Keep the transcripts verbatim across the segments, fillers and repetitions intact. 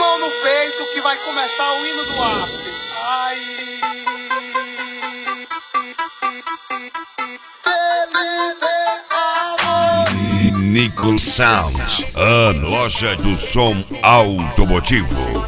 mão no peito que vai começar o hino do after. Ai. Nickel Sound, a loja do som automotivo.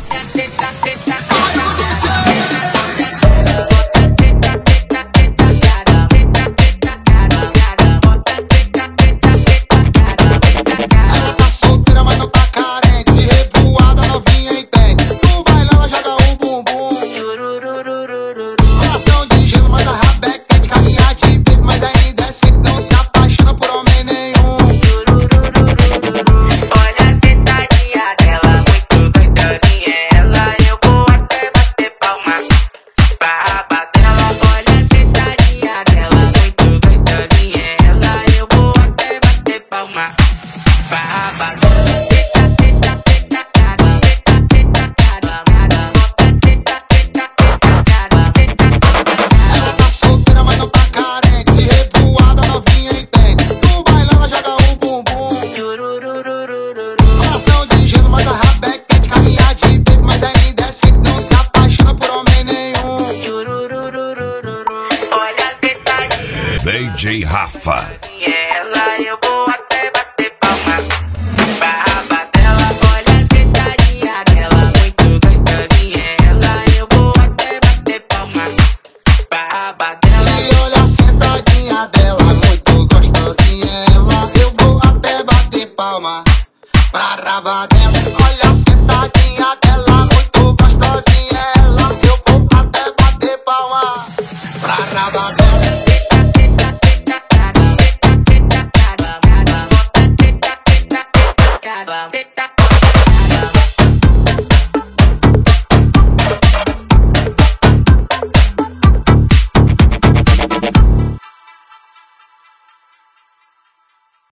D J Rafa. Ela eu vou até bater palma. Barra dela, olha a sentadinha dela, muito gostosinha. Ela eu vou até bater palma. Barra dela, e olha a sentadinha dela, muito gostosinha. Ela eu vou até bater palma. Barra